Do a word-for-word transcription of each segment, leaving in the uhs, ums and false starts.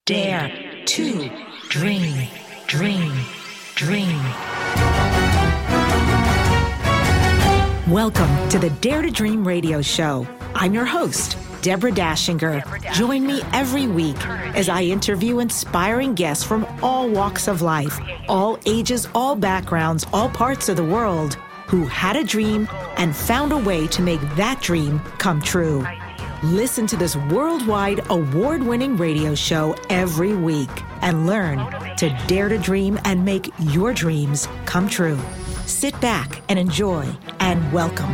Dare to dream, dream, dream. Welcome to the Dare to Dream radio show. I'm your host, Deborah Dashinger. Join me every week as I interview inspiring guests from all walks of life, all ages, all backgrounds, all parts of the world, who had a dream and found a way to make that dream come true. Listen to this worldwide award-winning radio show every week and learn to dare to dream and make your dreams come true. Sit back and enjoy, and welcome.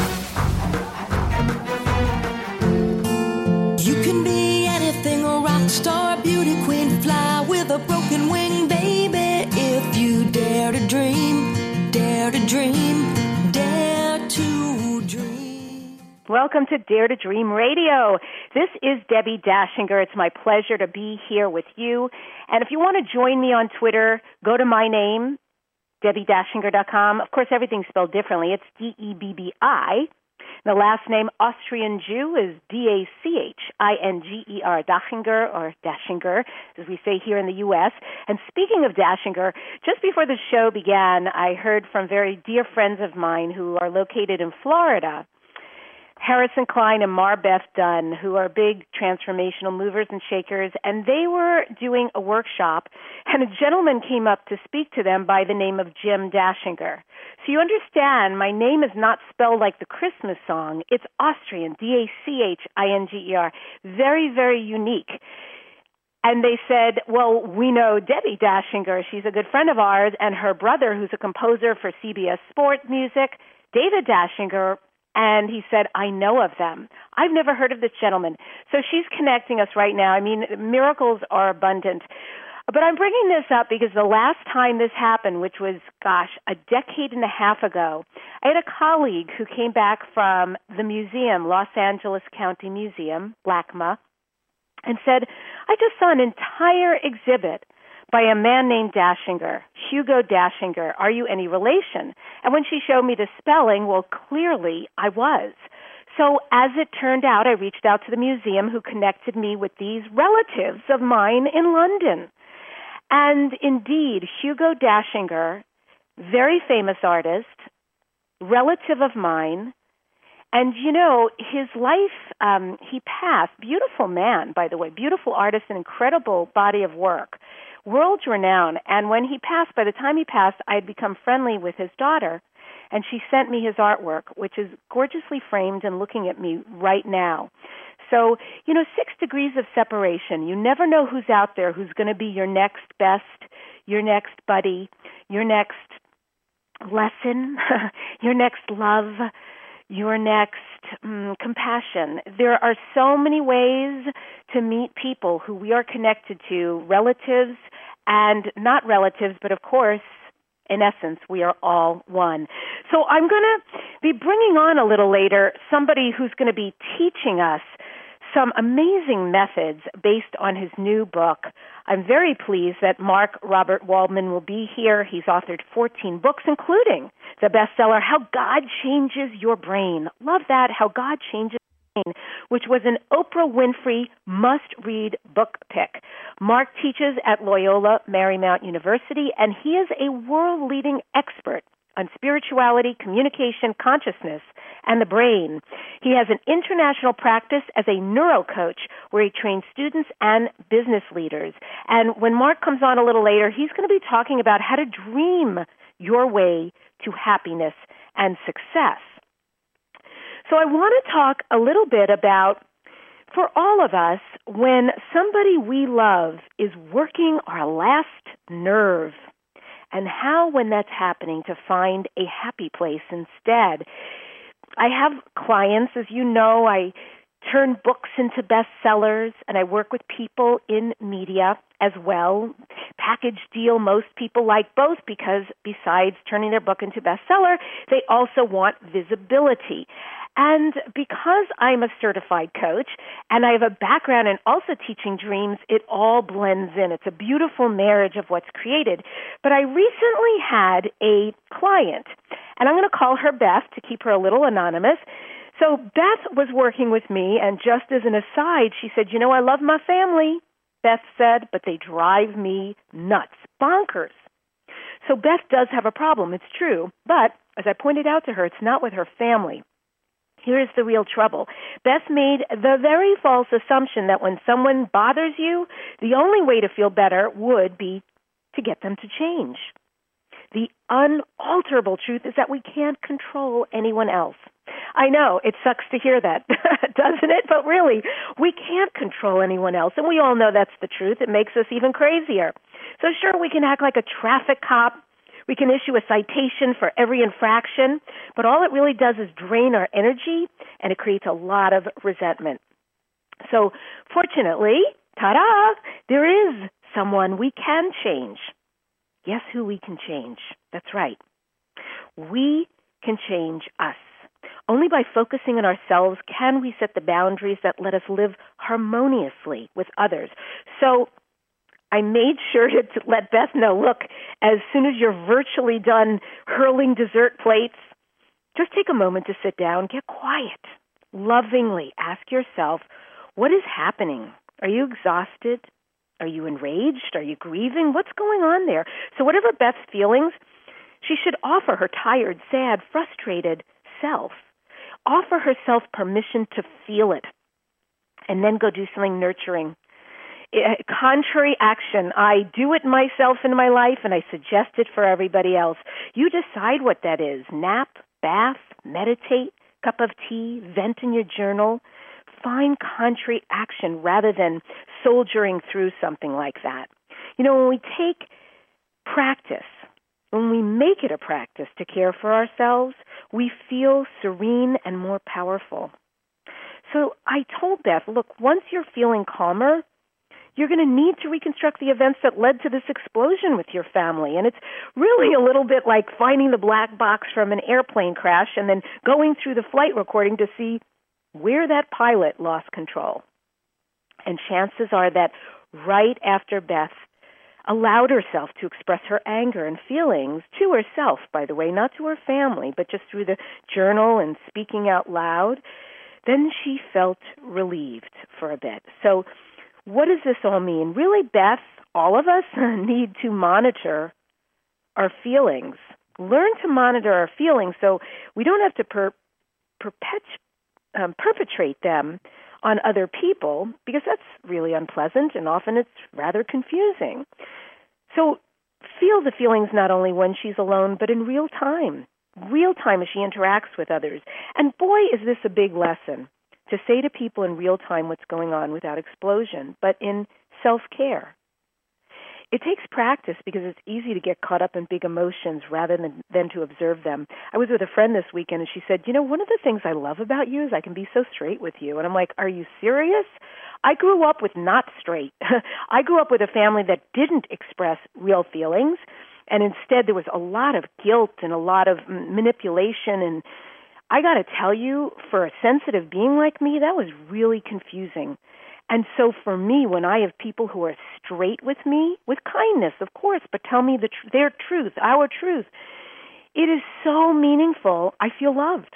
You can be anything, a rock star, beauty queen, fly with a broken wing, baby. If you dare to dream, dare to dream, dare to dream. Welcome to Dare to Dream Radio. This is Debbie Dashinger. It's my pleasure to be here with you. And if you want to join me on Twitter, go to my name, Debbie Dashinger dot com. Of course, everything's spelled differently. It's D E B B I. The last name, Austrian Jew, is D A C H I N G E R, Dashinger, or Dashinger, as we say here in the U S. And speaking of Dashinger, just before the show began, I heard from very dear friends of mine who are located in Florida, Harrison Klein and Marbeth Dunn, who are big transformational movers and shakers, and they were doing a workshop, and a gentleman came up to speak to them by the name of Jim Dashinger. So you understand, my name is not spelled like the Christmas song. It's Austrian, D A C H I N G E R. Very, very unique. And they said, well, we know Debbie Dashinger. She's a good friend of ours, and her brother, who's a composer for C B S Sports Music, David Dashinger. And he said, I know of them. I've never heard of this gentleman. So she's connecting us right now. I mean, miracles are abundant. But I'm bringing this up because the last time this happened, which was, gosh, a decade and a half ago, I had a colleague who came back from the museum, Los Angeles County Museum, LACMA, and said, I just saw an entire exhibit by a man named Dashinger, Hugo Dashinger. Are you any relation? And when she showed me the spelling, well, clearly I was. So as it turned out, I reached out to the museum, who connected me with these relatives of mine in London. And indeed, Hugo Dashinger, very famous artist, relative of mine, and, you know, his life, um, he passed, beautiful man, by the way, beautiful artist, an incredible body of work, world renowned. And when he passed, by the time he passed, I had become friendly with his daughter, and she sent me his artwork, which is gorgeously framed and looking at me right now. So, you know, six degrees of separation. You never know who's out there, who's going to be your next best, your next buddy, your next lesson, your next love, your next um, compassion. There are so many ways to meet people who we are connected to, relatives and not relatives, but of course, in essence, we are all one. So I'm going to be bringing on a little later somebody who's going to be teaching us some amazing methods based on his new book. I'm very pleased that Mark Robert Waldman will be here. He's authored fourteen books, including the bestseller, How God Changes Your Brain. Love that, How God Changes Your Brain, which was an Oprah Winfrey must-read book pick. Mark teaches at Loyola Marymount University, and he is a world-leading expert on spirituality, communication, consciousness, and the brain. He has an international practice as a neurocoach where he trains students and business leaders. And when Mark comes on a little later, he's going to be talking about how to dream your way to happiness and success. So I want to talk a little bit about, for all of us, when somebody we love is working our last nerve, and how, when that's happening, to find a happy place instead. I have clients, as you know, I turn books into bestsellers, and I work with people in media as well. Package deal, most people like both because besides turning their book into bestseller, they also want visibility. And because I'm a certified coach and I have a background in also teaching dreams, it all blends in. It's a beautiful marriage of what's created. But I recently had a client, and I'm going to call her Beth to keep her a little anonymous. So Beth was working with me, and just as an aside, she said, you know, I love my family. Beth said, but they drive me nuts, bonkers. So Beth does have a problem, it's true, but as I pointed out to her, it's not with her family. Here's the real trouble. Beth made the very false assumption that when someone bothers you, the only way to feel better would be to get them to change. The unalterable truth is that we can't control anyone else. I know, it sucks to hear that, doesn't it? But really, we can't control anyone else, and we all know that's the truth. It makes us even crazier. So sure, we can act like a traffic cop. We can issue a citation for every infraction, but all it really does is drain our energy, and it creates a lot of resentment. So fortunately, ta-da, there is someone we can change. Guess who we can change? That's right. We can change us. Only by focusing on ourselves can we set the boundaries that let us live harmoniously with others. So I made sure to, to let Beth know, look, as soon as you're virtually done hurling dessert plates, just take a moment to sit down, get quiet, lovingly ask yourself, what is happening? Are you exhausted? Are you enraged? Are you grieving? What's going on there? So whatever Beth's feelings, she should offer her tired, sad, frustrated self. Offer herself permission to feel it, and then go do something nurturing. Contrary action. I do it myself in my life, and I suggest it for everybody else. You decide what that is. Nap, bath, meditate, cup of tea, vent in your journal. Find contrary action rather than soldiering through something like that. You know, when we take practice, when we make it a practice to care for ourselves, we feel serene and more powerful. So I told Beth, look, once you're feeling calmer, you're going to need to reconstruct the events that led to this explosion with your family. And it's really a little bit like finding the black box from an airplane crash and then going through the flight recording to see where that pilot lost control. And chances are that right after Beth allowed herself to express her anger and feelings to herself, by the way, not to her family, but just through the journal and speaking out loud, then she felt relieved for a bit. So what does this all mean? Really, Beth, all of us need to monitor our feelings. Learn to monitor our feelings so we don't have to per- perpetuate Um, perpetrate them on other people, because that's really unpleasant and often it's rather confusing. So feel the feelings not only when she's alone, but in real time, real time as she interacts with others. And boy, is this a big lesson, to say to people in real time what's going on without explosion, but in self-care. It takes practice because it's easy to get caught up in big emotions rather than, than to observe them. I was with a friend this weekend, and she said, you know, one of the things I love about you is I can be so straight with you. And I'm like, are you serious? I grew up with not straight. I grew up with a family that didn't express real feelings, and instead there was a lot of guilt and a lot of manipulation. And I got to tell you, for a sensitive being like me, that was really confusing. And so for me, when I have people who are straight with me, with kindness, of course, but tell me the tr- their truth, our truth, it is so meaningful. I feel loved.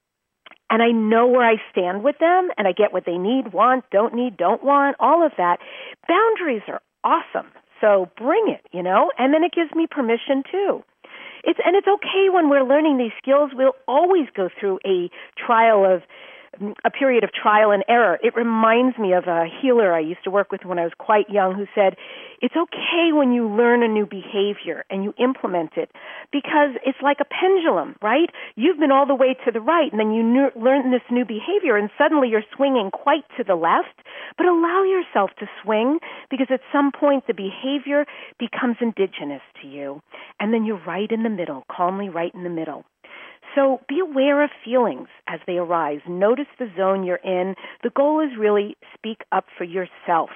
And I know where I stand with them, and I get what they need, want, don't need, don't want, all of that. Boundaries are awesome. So bring it, you know, and then it gives me permission too. It's and it's okay when we're learning these skills. We'll always go through a trial of a period of trial and error. It reminds me of a healer I used to work with when I was quite young who said, it's okay when you learn a new behavior and you implement it, because it's like a pendulum, right? You've been all the way to the right, and then you ne- learn this new behavior, and suddenly you're swinging quite to the left. But allow yourself to swing, because at some point the behavior becomes indigenous to you, and then you're right in the middle, calmly right in the middle. So be aware of feelings as they arise. Notice the zone you're in. The goal is really speak up for yourself.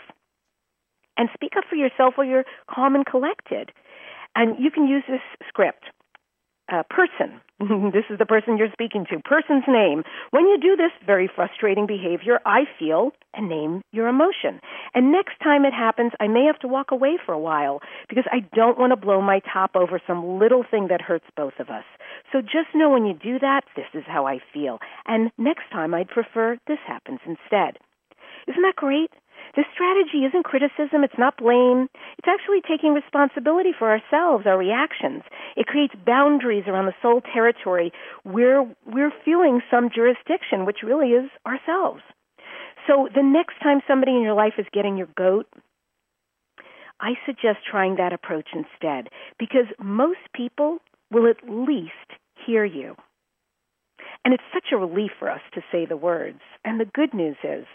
And speak up for yourself while you're calm and collected. And you can use this script. Uh, person. This is the person you're speaking to. Person's name. When you do this very frustrating behavior, I feel, and name your emotion. And next time it happens, I may have to walk away for a while because I don't want to blow my top over some little thing that hurts both of us. So just know when you do that, this is how I feel. And next time I'd prefer this happens instead. Isn't that great? This strategy isn't criticism, it's not blame. It's actually taking responsibility for ourselves, our reactions. It creates boundaries around the soul territory where we're feeling some jurisdiction, which really is ourselves. So the next time somebody in your life is getting your goat, I suggest trying that approach instead, because most people will at least hear you. And it's such a relief for us to say the words. And the good news is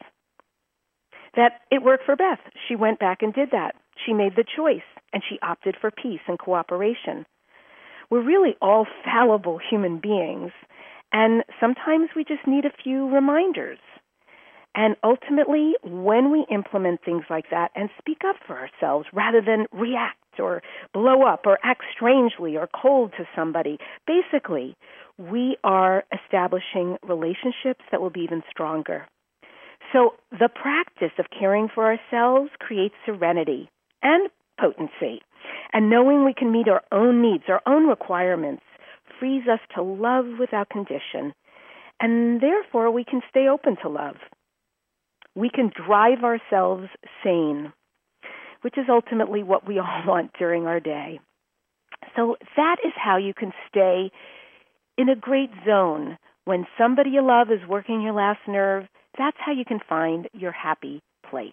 that it worked for Beth. She went back and did that. She made the choice, and she opted for peace and cooperation. We're really all fallible human beings, and sometimes we just need a few reminders. And ultimately, when we implement things like that and speak up for ourselves rather than react or blow up or act strangely or cold to somebody, basically, we are establishing relationships that will be even stronger. So the practice of caring for ourselves creates serenity and potency. And knowing we can meet our own needs, our own requirements, frees us to love without condition. And therefore, we can stay open to love. We can drive ourselves sane, which is ultimately what we all want during our day. So that is how you can stay in a great zone. When somebody you love is working your last nerve, that's how you can find your happy place.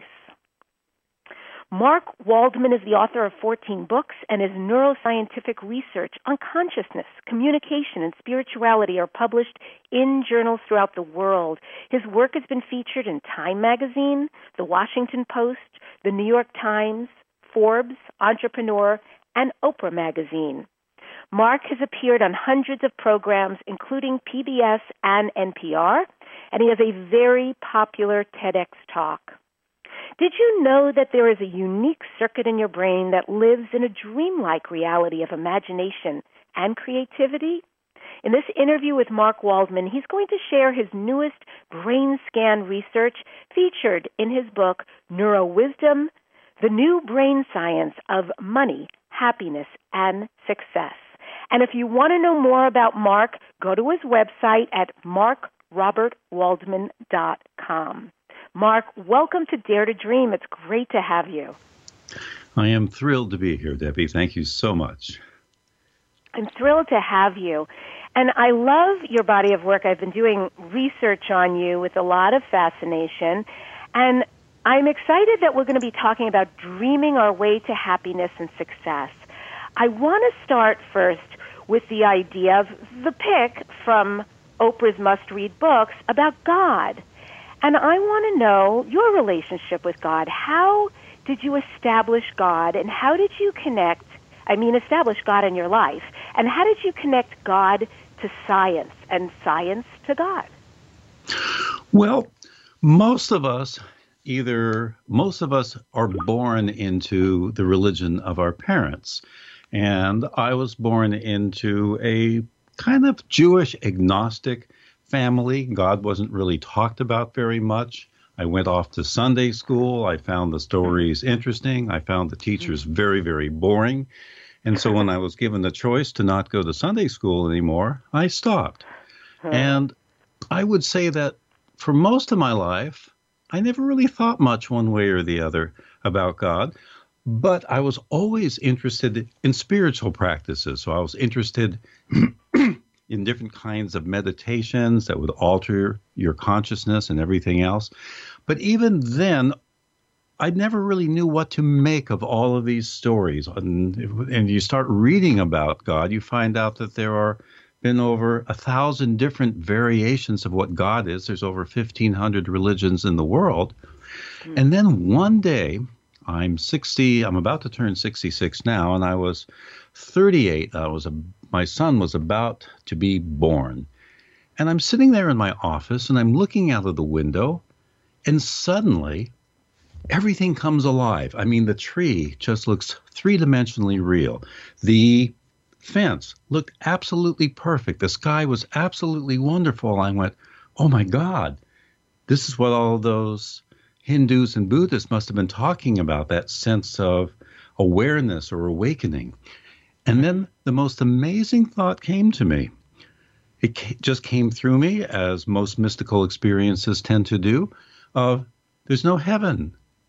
Mark Waldman is the author of fourteen books, and his neuroscientific research on consciousness, communication, and spirituality are published in journals throughout the world. His work has been featured in Time Magazine, The Washington Post, The New York Times, Forbes, Entrepreneur, and Oprah Magazine. Mark has appeared on hundreds of programs, including P B S and N P R, and he has a very popular TEDx talk. Did you know that there is a unique circuit in your brain that lives in a dreamlike reality of imagination and creativity? In this interview with Mark Waldman, he's going to share his newest brain scan research featured in his book, NeuroWisdom, The New Brain Science of Money, Happiness, and Success. And if you want to know more about Mark, go to his website at mark robert waldman dot com. Mark, welcome to Dare to Dream. It's great to have you. I am thrilled to be here, Debbie. Thank you so much. I'm thrilled to have you. And I love your body of work. I've been doing research on you with a lot of fascination. And I'm excited that we're going to be talking about dreaming our way to happiness and success. I want to start first with the idea of the pick from Oprah's must-read books about God. And I want to know your relationship with God. How did you establish God, and how did you connect, I mean, establish God in your life, and how did you connect God to science and science to God? Well, most of us, either, most of us are born into the religion of our parents. And I was born into a kind of Jewish agnostic family. God wasn't really talked about very much. I went off to Sunday school. I found the stories interesting. I found the teachers very, very boring. And so when I was given the choice to not go to Sunday school anymore, I stopped. And I would say that for most of my life, I never really thought much one way or the other about God. But I was always interested in spiritual practices. So I was interested in different kinds of meditations that would alter your consciousness and everything else. But even then, I never really knew what to make of all of these stories. And, and you start reading about God, you find out that there are been over a thousand different variations of what God is. There's over fifteen hundred religions in the world. Mm. And then one day, I'm sixty, I'm about to turn sixty-six now, and I was thirty-eight. I was a, my son was about to be born. And I'm sitting there in my office, and I'm looking out of the window, and suddenly everything comes alive. I mean, the tree just looks three-dimensionally real. The fence looked absolutely perfect. The sky was absolutely wonderful. I went, oh, my God, this is what all those Hindus and Buddhists must have been talking about, that sense of awareness or awakening. And then the most amazing thought came to me. It ca- just came through me, as most mystical experiences tend to do, of there's no heaven,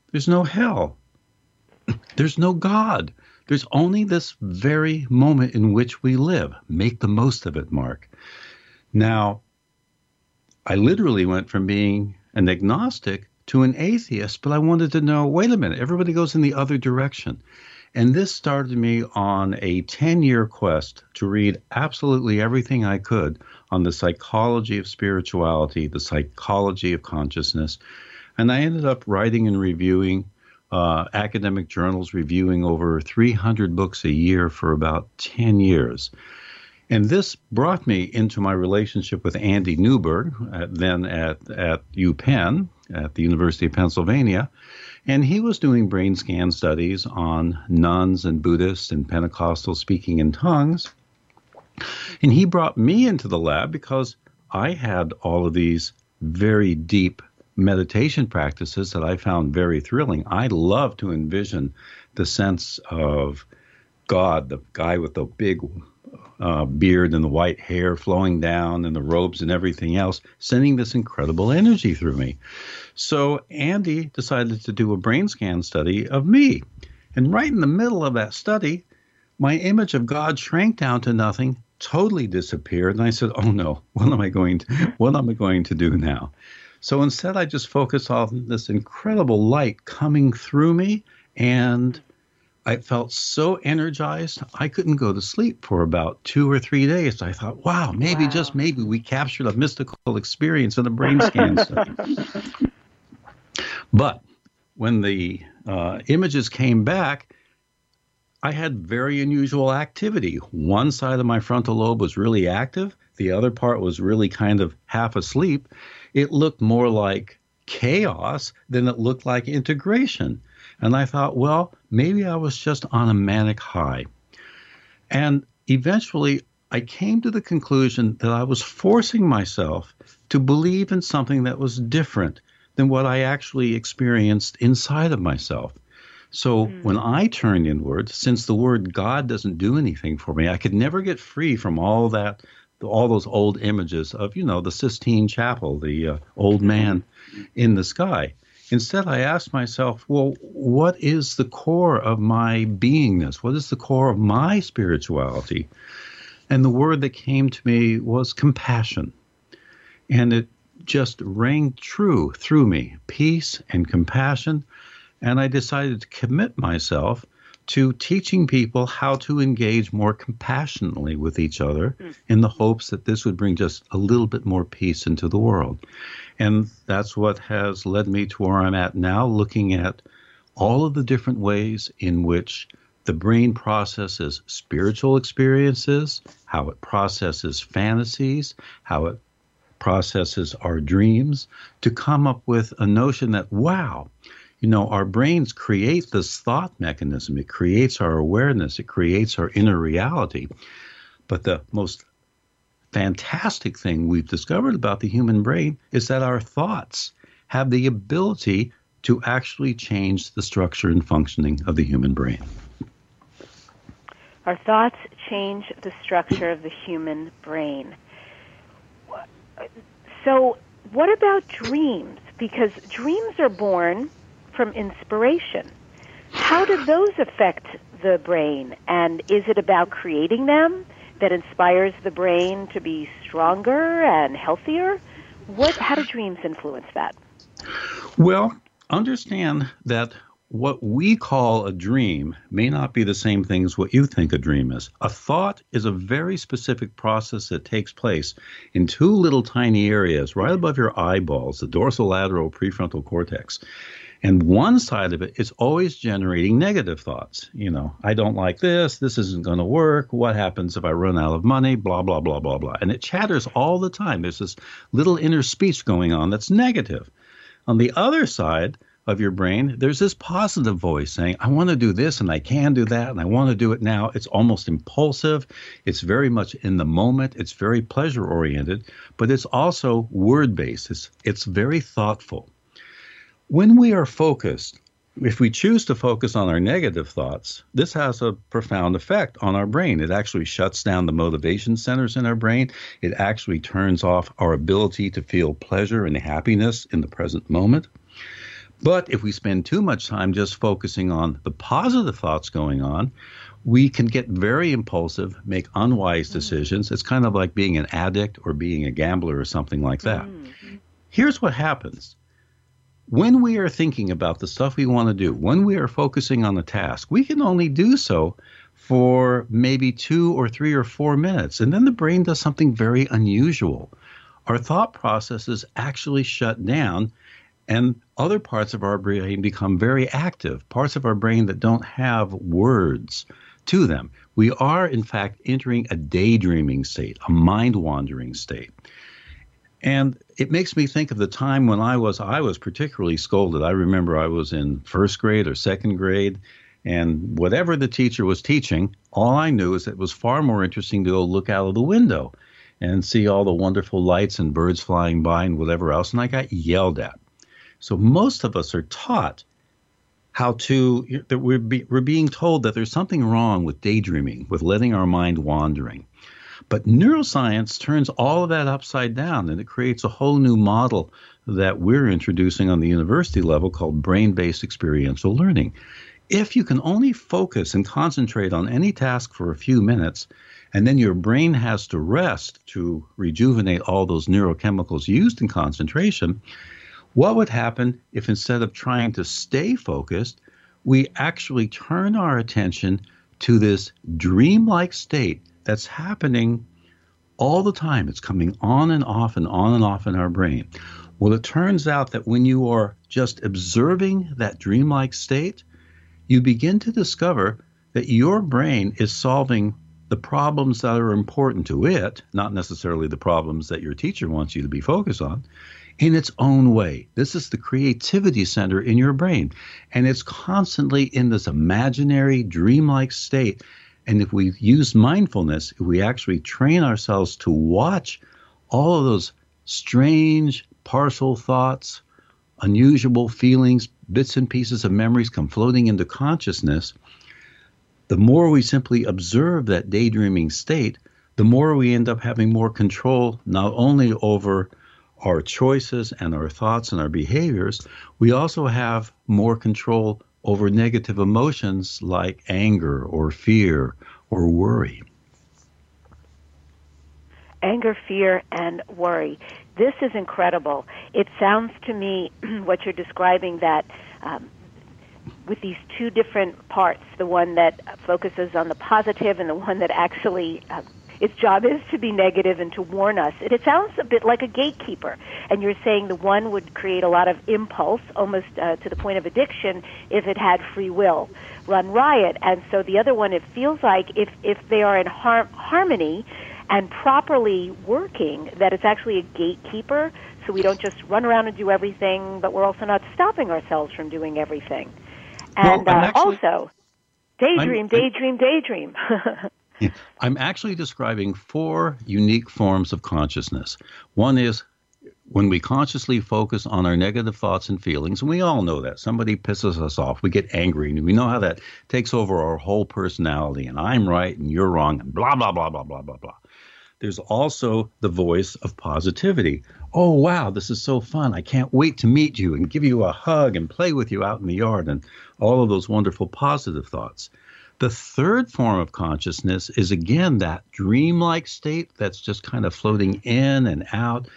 There's no hell. There's no God. There's only this very moment in which we live. Make the most of it, Mark. Now, I literally went from being an agnostic to an atheist, but I wanted to know, wait a minute, everybody goes in the other direction. And this started me on a ten-year quest to read absolutely everything I could on the psychology of spirituality, the psychology of consciousness. And I ended up writing and reviewing uh, academic journals, reviewing over three hundred books a year for about ten years. And this brought me into my relationship with Andy Newberg, uh, then at, at UPenn, at the University of Pennsylvania. And he was doing brain scan studies on nuns and Buddhists and Pentecostals speaking in tongues. And he brought me into the lab because I had all of these very deep meditation practices that I found very thrilling. I love to envision the sense of God, the guy with the big uh, beard and the white hair flowing down and the robes and everything else, sending this incredible energy through me. So Andy decided to do a brain scan study of me. And right in the middle of that study, my image of God shrank down to nothing, totally disappeared. And I said, oh no, what am I going to, what am I going to do now? So instead, I just focused on this incredible light coming through me, and I felt so energized, I couldn't go to sleep for about two or three days. I thought, wow, maybe, wow. just maybe, we captured a mystical experience in a brain scan study. But when the uh, images came back, I had very unusual activity. One side of my frontal lobe was really active. The other part was really kind of half asleep. It looked more like chaos than it looked like integration. And I thought, well, maybe I was just on a manic high. And eventually, I came to the conclusion that I was forcing myself to believe in something that was different than what I actually experienced inside of myself. So mm. when I turned inward, since the word God doesn't do anything for me, I could never get free from all that, all those old images of, you know, the Sistine Chapel, the uh, old man in the sky. Instead, I asked myself, well, what is the core of my beingness? What is the core of my spirituality? And the word that came to me was compassion. And it just rang true through me, peace and compassion. And I decided to commit myself to teaching people how to engage more compassionately with each other mm. in the hopes that this would bring just a little bit more peace into the world. And that's what has led me to where I'm at now, looking at all of the different ways in which the brain processes spiritual experiences, how it processes fantasies, how it processes our dreams, to come up with a notion that, wow, you know, our brains create this thought mechanism. It creates our awareness. It creates our inner reality. But the most fantastic thing we've discovered about the human brain is that our thoughts have the ability to actually change the structure and functioning of the human brain. Our thoughts change the structure of the human brain. So what about dreams? Because dreams are born from inspiration. How do those affect the brain? And is it about creating them that inspires the brain to be stronger and healthier? What? How do dreams influence that? Well, understand that what we call a dream may not be the same thing as what you think a dream is. A thought is a very specific process that takes place in two little tiny areas right above your eyeballs, the dorsolateral prefrontal cortex. And one side of it is always generating negative thoughts. You know, I don't like this. This isn't going to work. What happens if I run out of money? Blah, blah, blah, blah, blah. And it chatters all the time. There's this little inner speech going on that's negative. On the other side of your brain, there's this positive voice saying, I want to do this and I can do that and I want to do it now. It's almost impulsive. It's very much in the moment. It's very pleasure oriented, but it's also word based. It's, it's very thoughtful. When we are focused, if we choose to focus on our negative thoughts, this has a profound effect on our brain. It actually shuts down the motivation centers in our brain. It actually turns off our ability to feel pleasure and happiness in the present moment. But if we spend too much time just focusing on the positive thoughts going on, we can get very impulsive, make unwise decisions. Mm. It's kind of like being an addict or being a gambler or something like that. Mm. Here's what happens. When we are thinking about the stuff we want to do, when we are focusing on the task, we can only do so for maybe two or three or four minutes. And then the brain does something very unusual. Our thought processes actually shut down, and other parts of our brain become very active, parts of our brain that don't have words to them. We are, in fact, entering a daydreaming state, a mind-wandering state. And it makes me think of the time when I was I was particularly scolded. I remember I was in first grade or second grade, and whatever the teacher was teaching, all I knew is that it was far more interesting to go look out of the window and see all the wonderful lights and birds flying by and whatever else, and I got yelled at. So most of us are taught how to, that we're, be, we're being told that there's something wrong with daydreaming, with letting our mind wandering. But neuroscience turns all of that upside down, and it creates a whole new model that we're introducing on the university level called brain-based experiential learning. If you can only focus and concentrate on any task for a few minutes, and then your brain has to rest to rejuvenate all those neurochemicals used in concentration, what would happen if instead of trying to stay focused, we actually turn our attention to this dreamlike state that's happening all the time? It's coming on and off and on and off in our brain. Well, it turns out that when you are just observing that dreamlike state, you begin to discover that your brain is solving the problems that are important to it, not necessarily the problems that your teacher wants you to be focused on, in its own way. This is the creativity center in your brain, and it's constantly in this imaginary, dreamlike state. And if we use mindfulness, if we actually train ourselves to watch all of those strange, partial thoughts, unusual feelings, bits and pieces of memories come floating into consciousness, the more we simply observe that daydreaming state, the more we end up having more control not only over our choices and our thoughts and our behaviors, we also have more control over negative emotions like anger or fear or worry. Anger, fear, and worry. This is incredible. It sounds to me, what you're describing, that um, with these two different parts, the one that focuses on the positive and the one that actually uh, its job is to be negative and to warn us. It, it sounds a bit like a gatekeeper. And you're saying the one would create a lot of impulse, almost uh, to the point of addiction, if it had free will, run riot. And so the other one, it feels like if, if they are in har- harmony and properly working, that it's actually a gatekeeper, so we don't just run around and do everything, but we're also not stopping ourselves from doing everything. And well, uh, actually, also, daydream, I'm, daydream, daydream. Yeah. I'm actually describing four unique forms of consciousness. One is when we consciously focus on our negative thoughts and feelings, and we all know that. Somebody pisses us off, we get angry, and we know how that takes over our whole personality, and I'm right and you're wrong, and blah, blah, blah, blah, blah, blah, blah. There's also the voice of positivity. Oh, wow, this is so fun. I can't wait to meet you and give you a hug and play with you out in the yard, and all of those wonderful positive thoughts. The third form of consciousness is, again, that dreamlike state that's just kind of floating in and out.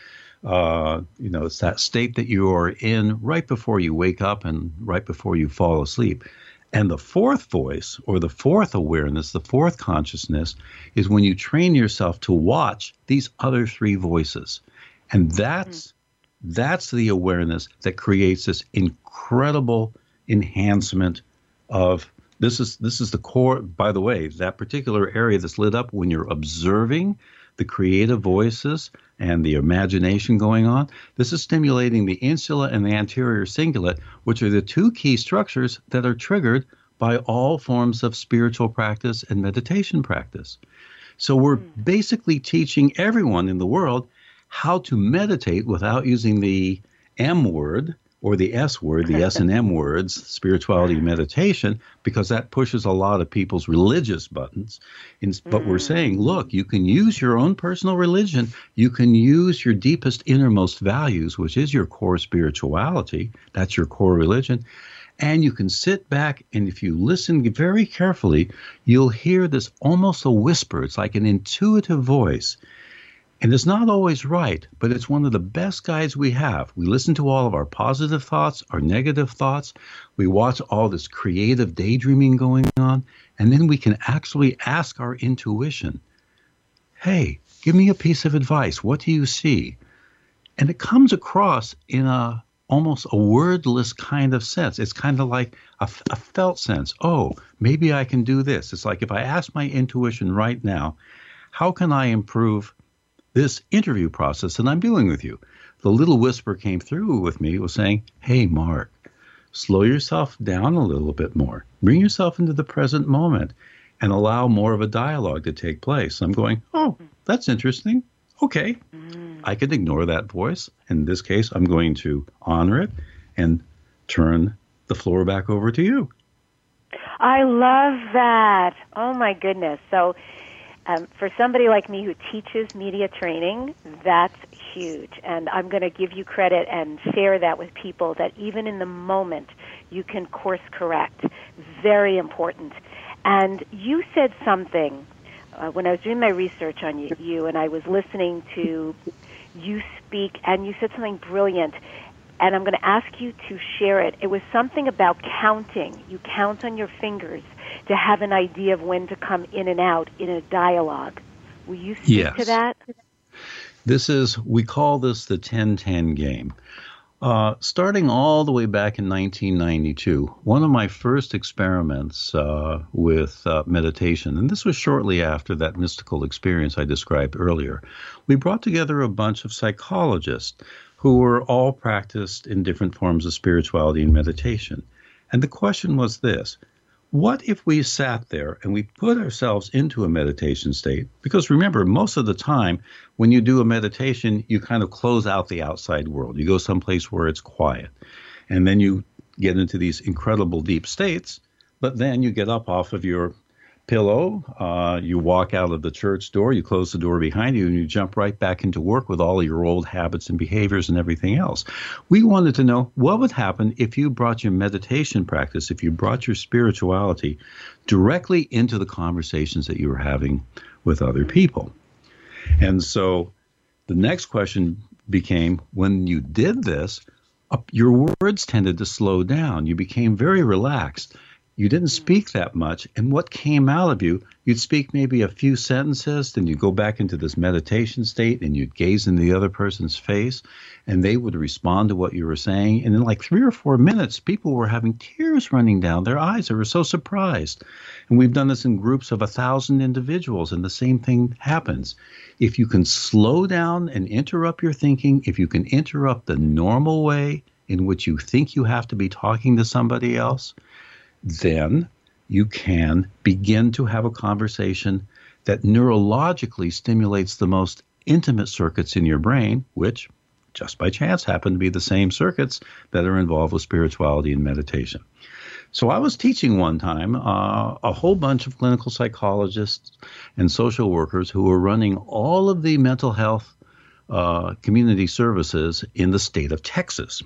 Uh, you know, it's that state that you are in right before you wake up and right before you fall asleep. And the fourth voice, or the fourth awareness, the fourth consciousness, is when you train yourself to watch these other three voices. And that's mm-hmm. that's the awareness that creates this incredible enhancement of This is this is the core, by the way, that particular area that's lit up when you're observing the creative voices and the imagination going on. This is stimulating the insula and the anterior cingulate, which are the two key structures that are triggered by all forms of spiritual practice and meditation practice. So we're mm. basically teaching everyone in the world how to meditate without using the M word, or the S word, the S and M words, spirituality and meditation, because that pushes a lot of people's religious buttons. But we're saying, look, you can use your own personal religion. You can use your deepest, innermost values, which is your core spirituality. That's your core religion. And you can sit back, and if you listen very carefully, you'll hear this almost a whisper. It's like an intuitive voice. And it's not always right, but it's one of the best guides we have. We listen to all of our positive thoughts, our negative thoughts. We watch all this creative daydreaming going on. And then we can actually ask our intuition, hey, give me a piece of advice. What do you see? And it comes across in a almost a wordless kind of sense. It's kind of like a, a felt sense. Oh, maybe I can do this. It's like if I ask my intuition right now, how can I improve this interview process that I'm doing with you? The little whisper came through with me, was saying, hey, Mark, slow yourself down a little bit more. Bring yourself into the present moment and allow more of a dialogue to take place. I'm going, oh, that's interesting. Okay. Mm. I could ignore that voice. In this case, I'm going to honor it and turn the floor back over to you. I love that. Oh, my goodness. So Um, for somebody like me who teaches media training, that's huge. And I'm going to give you credit and share that with people, that even in the moment, you can course correct. Very important. And you said something uh, when I was doing my research on you, you, and I was listening to you speak, and you said something brilliant. And I'm going to ask you to share it. It was something about counting. You count on your fingers to have an idea of when to come in and out in a dialogue. Will you speak yes. to that? This is, we call this the ten ten game. Uh, starting all the way back in nineteen ninety-two, one of my first experiments uh, with uh, meditation, and this was shortly after that mystical experience I described earlier, we brought together a bunch of psychologists who were all practiced in different forms of spirituality and meditation. And the question was this: what if we sat there and we put ourselves into a meditation state? Because remember, most of the time when you do a meditation, you kind of close out the outside world. You go someplace where it's quiet. And then you get into these incredible deep states, but then you get up off of your pillow, uh, you walk out of the church door, you close the door behind you, and you jump right back into work with all of your old habits and behaviors and everything else. We wanted to know what would happen if you brought your meditation practice, if you brought your spirituality directly into the conversations that you were having with other people. And so the next question became, when you did this, uh, your words tended to slow down. You became very relaxed. You didn't speak that much, and what came out of you, you'd speak maybe a few sentences, then you'd go back into this meditation state, and you'd gaze into the other person's face, and they would respond to what you were saying. And in like three or four minutes, people were having tears running down their eyes. They were so surprised. And we've done this in groups of a thousand individuals, and the same thing happens. If you can slow down and interrupt your thinking, if you can interrupt the normal way in which you think you have to be talking to somebody else, then you can begin to have a conversation that neurologically stimulates the most intimate circuits in your brain, which just by chance happen to be the same circuits that are involved with spirituality and meditation. So I was teaching one time uh, a whole bunch of clinical psychologists and social workers who were running all of the mental health uh, community services in the state of Texas.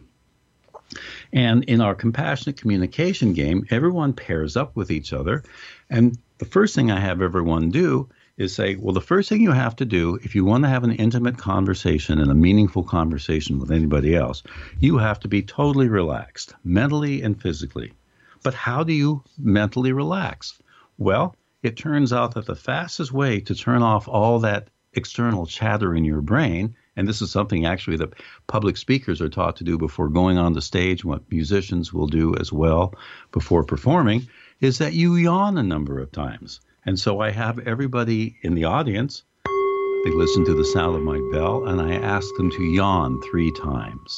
And in our compassionate communication game, everyone pairs up with each other. And the first thing I have everyone do is say, well, the first thing you have to do, if you want to have an intimate conversation and a meaningful conversation with anybody else, you have to be totally relaxed, mentally and physically. But how do you mentally relax? Well, it turns out that the fastest way to turn off all that external chatter in your brain, and this is something actually that public speakers are taught to do before going on the stage, what musicians will do as well before performing, is that you yawn a number of times. And so I have everybody in the audience, they listen to the sound of my bell, and I ask them to yawn three times.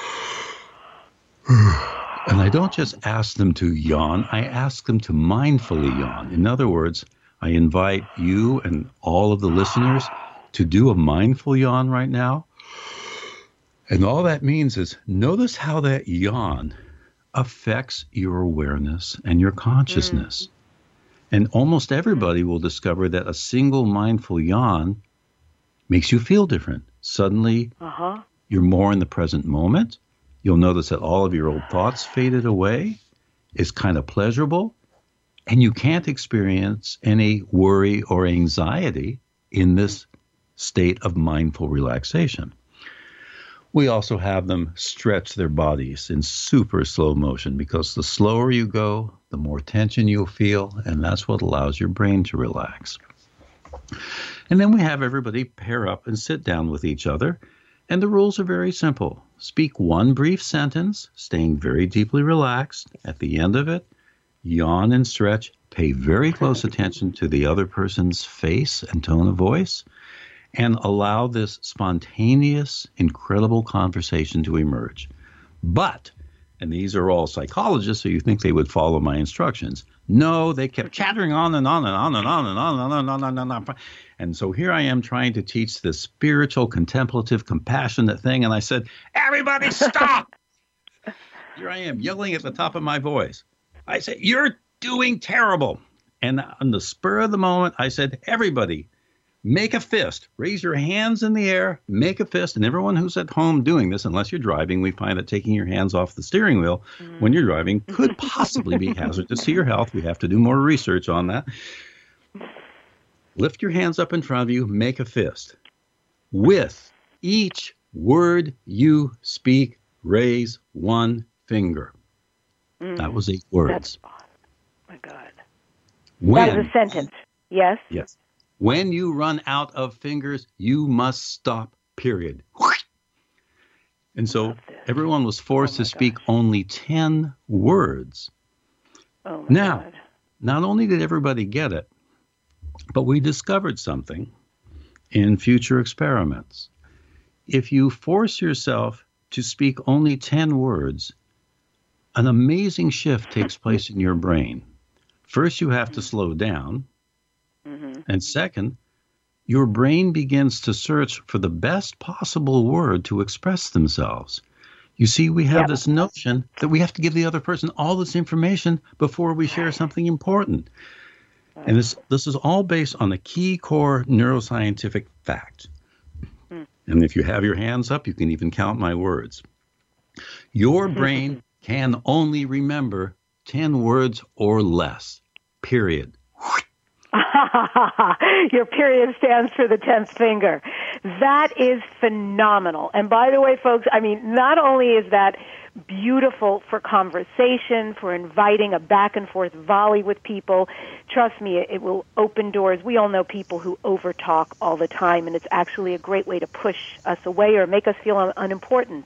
And I don't just ask them to yawn, I ask them to mindfully yawn. In other words, I invite you and all of the listeners to do a mindful yawn right now. And all that means is notice how that yawn affects your awareness and your consciousness. Mm. And almost everybody will discover that a single mindful yawn makes you feel different. Suddenly, uh-huh. you're more in the present moment. You'll notice that all of your old thoughts faded away. It's kind of pleasurable. And you can't experience any worry or anxiety in this state of mindful relaxation. We also have them stretch their bodies in super slow motion, because the slower you go, the more tension you'll feel, and that's what allows your brain to relax. And then we have everybody pair up and sit down with each other, and the rules are very simple. Speak one brief sentence, staying very deeply relaxed. At the end of it, yawn and stretch. Pay very close attention to the other person's face and tone of voice, and allow this spontaneous, incredible conversation to emerge. But, and these are all psychologists, so you think they would follow my instructions. No, they kept chattering on and on and on and on and on and on and on and on. And on. And so here I am trying to teach this spiritual, contemplative, compassionate thing, and I said, everybody stop! Here I am yelling at the top of my voice. I said, you're doing terrible. And on the spur of the moment, I said, everybody, make a fist. Raise your hands in the air, make a fist. And everyone who's at home doing this, unless you're driving, we find that taking your hands off the steering wheel mm. when you're driving could possibly be hazardous to your health. We have to do more research on that. Lift your hands up in front of you, make a fist. With each word you speak, raise one finger. Mm. That was eight words. That's, oh my God. When, that is a sentence. Yes? Yes. When you run out of fingers, you must stop, period. And so everyone was forced oh to speak gosh. only ten words. Oh my now, God. Not only did everybody get it, but we discovered something in future experiments. If you force yourself to speak only ten words, an amazing shift takes place in your brain. First, you have to slow down. Mm-hmm. And second, your brain begins to search for the best possible word to express themselves. You see, we have yep. this notion that we have to give the other person all this information before we share something important. Right. And this this is all based on a key core neuroscientific fact. Mm. And if you have your hands up, you can even count my words. Your brain can only remember ten words or less, period. Your period stands for the tenth finger. That is phenomenal. And by the way, folks, I mean, not only is that beautiful for conversation, for inviting a back and forth volley with people, trust me, it will open doors. We all know people who overtalk all the time, and it's actually a great way to push us away or make us feel un- unimportant.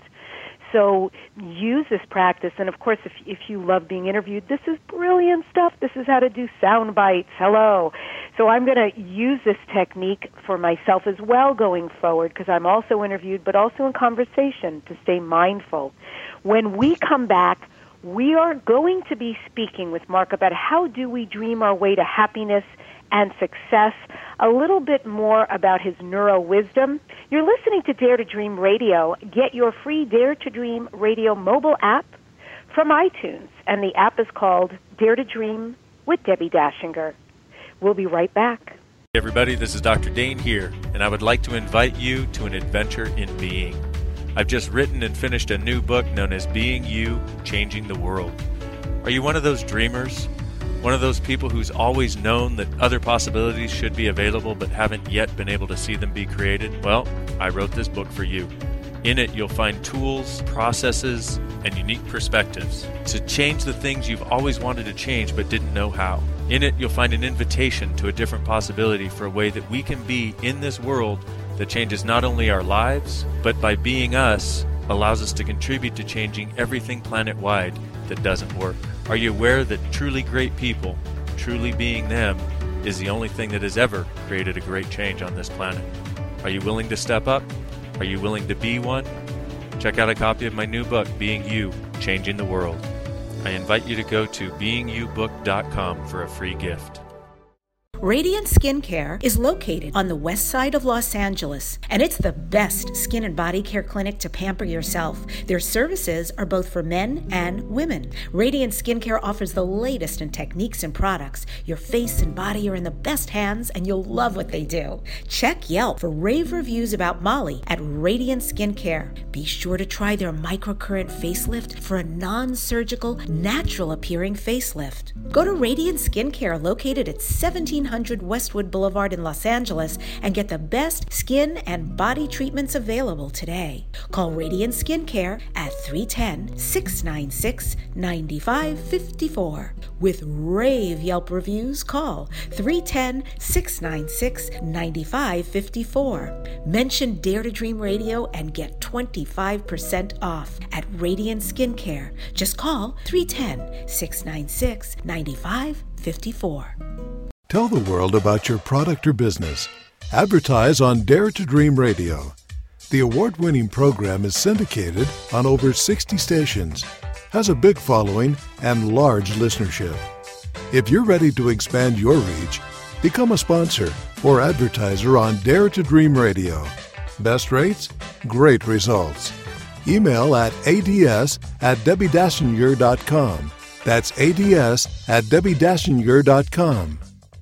So use this practice. And, of course, if if you love being interviewed, this is brilliant stuff. This is how to do sound bites. Hello. So I'm going to use this technique for myself as well going forward, because I'm also interviewed, but also in conversation, to stay mindful. When we come back, we are going to be speaking with Mark about how do we dream our way to happiness and success, a little bit more about his neuro-wisdom. You're listening to Dare to Dream Radio. Get your free Dare to Dream Radio mobile app from iTunes, and the app is called Dare to Dream with Debbie Dashinger. We'll be right back. Hey everybody, this is Doctor Dane here, and I would like to invite you to an adventure in being. I've just written and finished a new book known as Being You, Changing the World. Are you one of those dreamers? One of those people who's always known that other possibilities should be available but haven't yet been able to see them be created? Well, I wrote this book for you. In it, you'll find tools, processes, and unique perspectives to change the things you've always wanted to change but didn't know how. In it, you'll find an invitation to a different possibility for a way that we can be in this world that changes not only our lives, but by being us, allows us to contribute to changing everything planet-wide that doesn't work. Are you aware that truly great people, truly being them, is the only thing that has ever created a great change on this planet? Are you willing to step up? Are you willing to be one? Check out a copy of my new book, Being You, Changing the World. I invite you to go to being you book dot com for a free gift. Radiant Skincare is located on the west side of Los Angeles, and it's the best skin and body care clinic to pamper yourself. Their services are both for men and women. Radiant Skincare offers the latest in techniques and products. Your face and body are in the best hands, and you'll love what they do. Check Yelp for rave reviews about Molly at Radiant Skincare. Be sure to try their microcurrent facelift for a non-surgical, natural-appearing facelift. Go to Radiant Skincare, located at seventeen hundred Westwood Boulevard in Los Angeles, and get the best skin and body treatments available today. Call Radiant Skincare at three one zero, six nine six, nine five five four. With rave Yelp reviews, call three one zero, six nine six, nine five five four. Mention Dare to Dream Radio and get twenty-five percent off at Radiant Skincare. Just call three one zero, six nine six, nine five five four. Tell the world about your product or business. Advertise on Dare to Dream Radio. The award-winning program is syndicated on over sixty stations, has a big following, and large listenership. If you're ready to expand your reach, become a sponsor or advertiser on Dare to Dream Radio. Best rates? Great results. Email at ads at debbie dachinger dot com. That's ads at debbie dachinger dot com.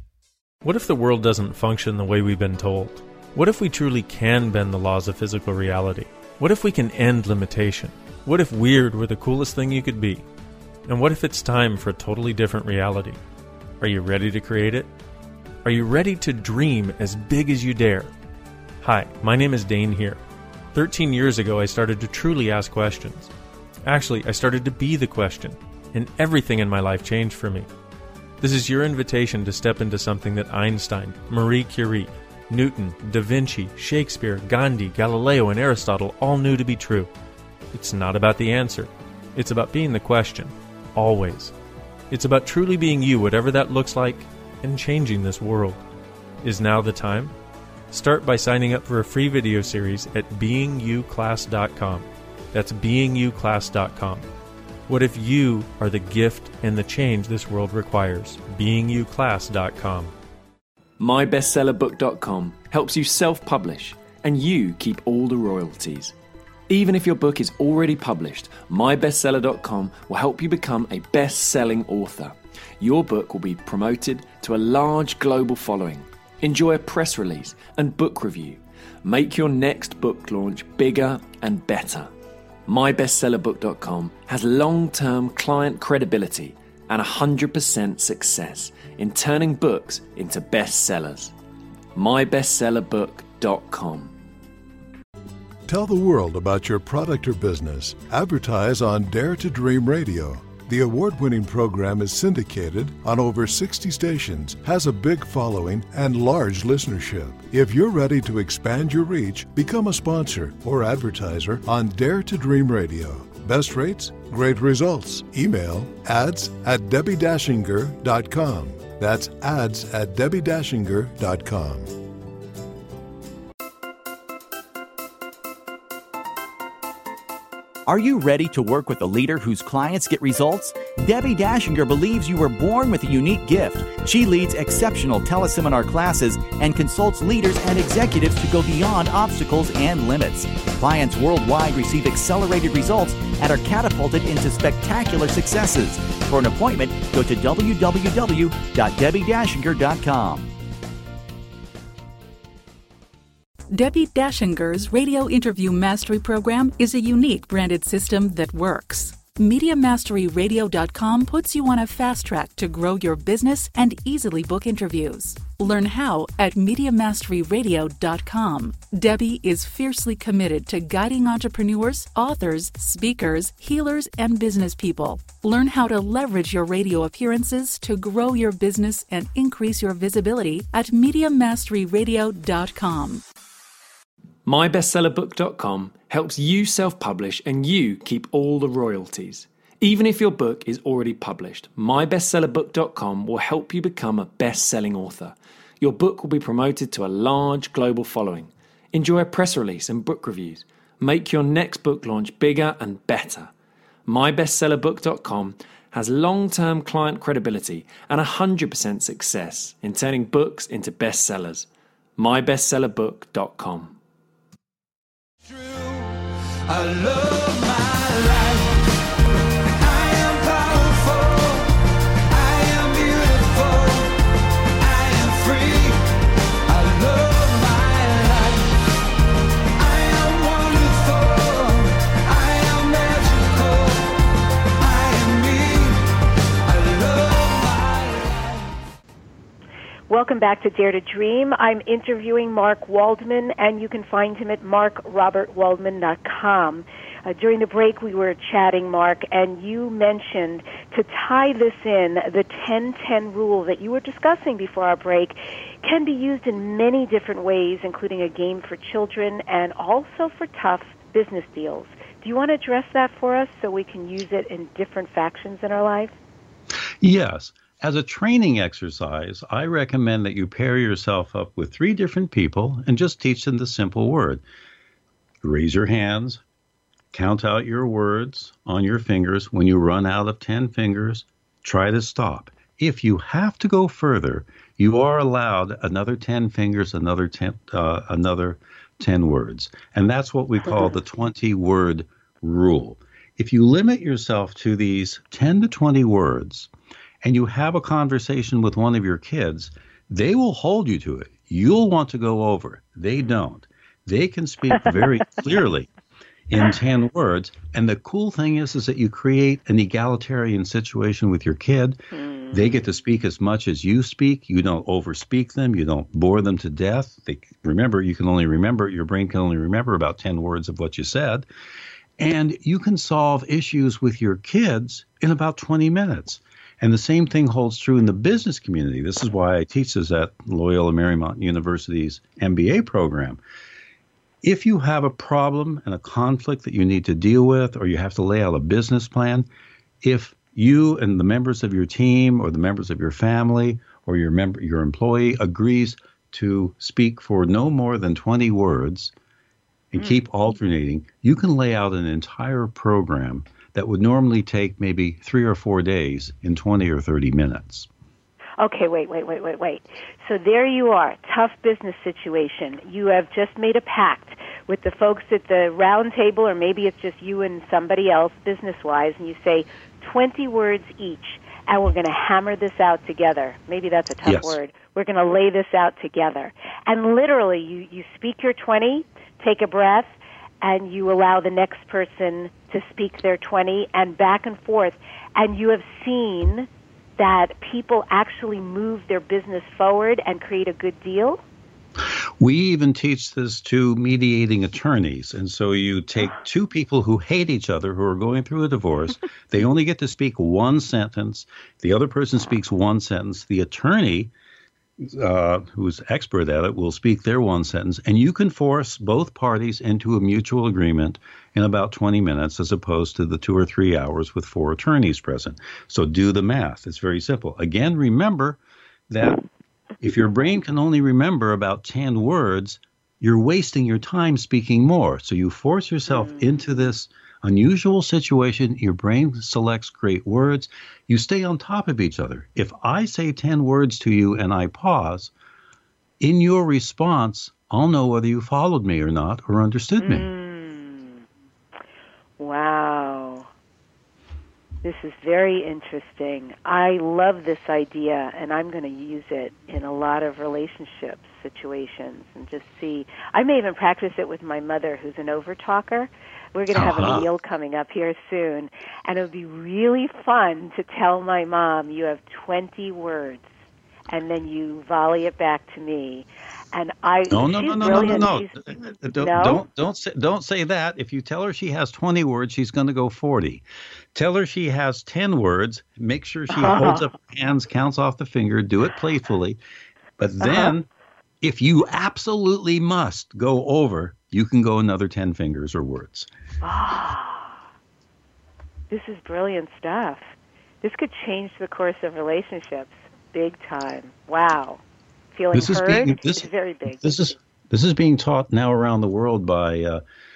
What if the world doesn't function the way we've been told? What if we truly can bend the laws of physical reality? What if we can end limitation? What if weird were the coolest thing you could be? And what if it's time for a totally different reality? Are you ready to create it? Are you ready to dream as big as you dare? Hi, my name is Dane here. thirteen years ago, I started to truly ask questions. Actually, I started to be the question, and everything in my life changed for me. This is your invitation to step into something that Einstein, Marie Curie, Newton, Da Vinci, Shakespeare, Gandhi, Galileo, and Aristotle all knew to be true. It's not about the answer. It's about being the question. Always. It's about truly being you, whatever that looks like, and changing this world. Is now the time? Start by signing up for a free video series at being you class dot com. That's being you class dot com. What if you are the gift and the change this world requires? being you class dot com. my bestseller book dot com helps you self-publish, and you keep all the royalties. Even if your book is already published, my bestseller dot com will help you become a best-selling author. Your book will be promoted to a large global following. Enjoy a press release and book review. Make your next book launch bigger and better. my bestseller book dot com has long-term client credibility and one hundred percent success in turning books into bestsellers. my bestseller book dot com. Tell the world about your product or business. Advertise on Dare to Dream Radio. The award-winning program is syndicated on over sixty stations, has a big following, and large listenership. If you're ready to expand your reach, become a sponsor or advertiser on Dare to Dream Radio. Best rates? Great results. Email ads at debbie dachinger dot com. That's ads at debbie dachinger dot com. Are you ready to work with a leader whose clients get results? Debbie Dachinger believes you were born with a unique gift. She leads exceptional teleseminar classes and consults leaders and executives to go beyond obstacles and limits. Clients worldwide receive accelerated results and are catapulted into spectacular successes. For an appointment, go to w w w dot debbie dachinger dot com. Debbie Dachinger's Radio Interview Mastery Program is a unique branded system that works. Media Mastery Radio dot com puts you on a fast track to grow your business and easily book interviews. Learn how at Media Mastery Radio dot com. Debbie is fiercely committed to guiding entrepreneurs, authors, speakers, healers, and business people. Learn how to leverage your radio appearances to grow your business and increase your visibility at Media Mastery Radio dot com. my bestseller book dot com helps you self-publish and you keep all the royalties. Even if your book is already published, my bestseller book dot com will help you become a best-selling author. Your book will be promoted to a large global following. Enjoy a press release and book reviews. Make your next book launch bigger and better. my bestseller book dot com has long-term client credibility and one hundred percent success in turning books into bestsellers. my bestseller book dot com. I love my life. I am powerful. I am beautiful. I am free. I love my life. I am wonderful. I am magical. I am me. I love my life. Welcome back to Dare to Dream. I'm interviewing Mark Waldman, and you can find him at mark robert waldman dot com. Uh, during the break, we were chatting, Mark, and you mentioned to tie this in, the ten ten rule that you were discussing before our break can be used in many different ways, including a game for children and also for tough business deals. Do you want to address that for us so we can use it in different factions in our life? Yes. As a training exercise, I recommend that you pair yourself up with three different people and just teach them the simple word. Raise your hands, count out your words on your fingers. When you run out of ten fingers, try to stop. If you have to go further, you are allowed another ten fingers, another ten, uh, another ten words. And that's what we call the twenty-word rule. If you limit yourself to these ten to twenty words, and you have a conversation with one of your kids, they will hold you to it. You'll want to go over. They don't. They can speak very clearly in ten words. And the cool thing is, is that you create an egalitarian situation with your kid. Mm. They get to speak as much as you speak. You don't overspeak them. You don't bore them to death. They, remember, you can only remember, your brain can only remember about ten words of what you said. And you can solve issues with your kids in about twenty minutes. And the same thing holds true in the business community. This is why I teach this at Loyola Marymount University's M B A program. If you have a problem and a conflict that you need to deal with, or you have to lay out a business plan, if you and the members of your team or the members of your family or your member, your employee agrees to speak for no more than twenty words and mm. keep alternating, you can lay out an entire program that would normally take maybe three or four days in twenty or thirty minutes. Okay, wait, wait, wait, wait, wait. So there you are, tough business situation. You have just made a pact with the folks at the round table, or maybe it's just you and somebody else business-wise, and you say twenty words each, and we're going to hammer this out together. Maybe that's a tough yes. word. We're going to lay this out together. And literally, you, you speak your twenty, take a breath, and you allow the next person to speak their twenty, and back and forth. And you have seen that people actually move their business forward and create a good deal? We even teach this to mediating attorneys. And so you take two people who hate each other, who are going through a divorce. They only get to speak one sentence. The other person speaks one sentence. The attorney, Uh, who's expert at it, will speak their one sentence, and you can force both parties into a mutual agreement in about twenty minutes, as opposed to the two or three hours with four attorneys present. So do the math. It's very simple. Again, remember that if your brain can only remember about ten words, you're wasting your time speaking more. So you force yourself mm. into this unusual situation. Your brain selects great words. You stay on top of each other. If I say ten words to you and I pause, in your response, I'll know whether you followed me or not or understood me. Mm. Wow. This is very interesting. I love this idea, and I'm going to use it in a lot of relationship situations and just see. I may even practice it with my mother, who's an overtalker. We're going to have uh-huh. a meal coming up here soon, and it would be really fun to tell my mom, you have twenty words, and then you volley it back to me. And I no no no no no no no. Don't, no don't don't say don't say that. If you tell her she has twenty words, she's going to go forty. Tell her she has ten words. Make sure she uh-huh. holds up her hands, counts off the finger. Do it playfully, but then. Uh-huh. If you absolutely must go over, you can go another ten fingers or words. Ah, this is brilliant stuff. This could change the course of relationships big time. Wow. Feeling this is heard being, this, is very big. This is, this is being taught now around the world by uh,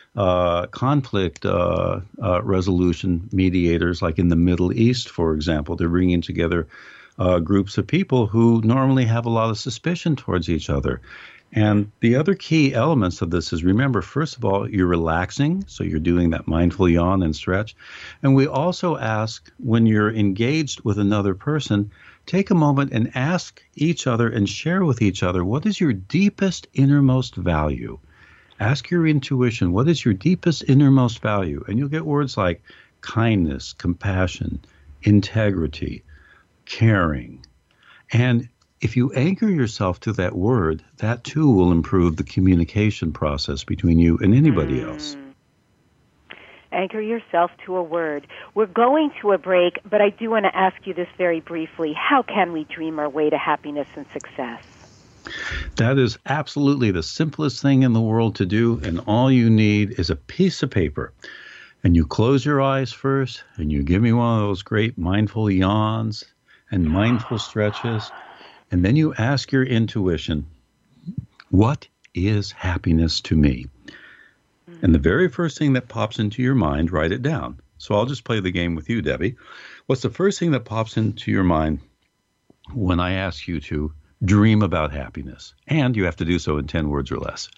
uh, conflict uh, uh, resolution mediators, like in the Middle East, for example. They're bringing together uh, groups of people who normally have a lot of suspicion towards each other. And the other key elements of this is, remember, first of all, you're relaxing, so you're doing that mindful yawn and stretch. And we also ask, when you're engaged with another person, take a moment and ask each other and share with each other, what is your deepest, innermost value? Ask your intuition, what is your deepest, innermost value? And you'll get words like kindness, compassion, integrity, caring. And if you anchor yourself to that word, that too will improve the communication process between you and anybody mm. else. Anchor yourself to a word. We're going to a break, but I do want to ask you this very briefly. How can we dream our way to happiness and success? That is absolutely the simplest thing in the world to do, and all you need is a piece of paper. And you close your eyes first, and you give me one of those great mindful yawns and mindful stretches. And then you ask your intuition, what is happiness to me? Mm-hmm. And the very first thing that pops into your mind, write it down. So I'll just play the game with you, Debbie. What's the first thing that pops into your mind when I ask you to dream about happiness? And you have to do so in ten words or less.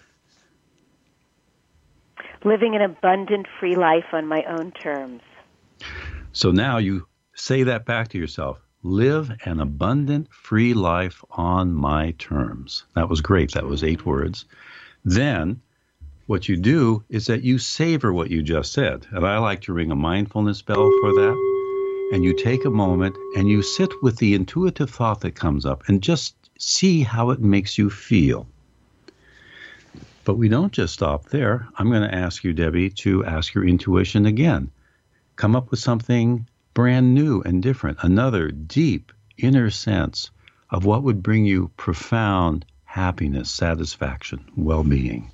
Living an abundant, free life on my own terms. So now you say that back to yourself. Live an abundant, free life on my terms. That was great. That was eight words. Then what you do is that you savor what you just said. And I like to ring a mindfulness bell for that. And you take a moment and you sit with the intuitive thought that comes up and just see how it makes you feel. But we don't just stop there. I'm going to ask you, Debbie, to ask your intuition again. Come up with something brand new and different, another deep inner sense of what would bring you profound happiness, satisfaction, well-being.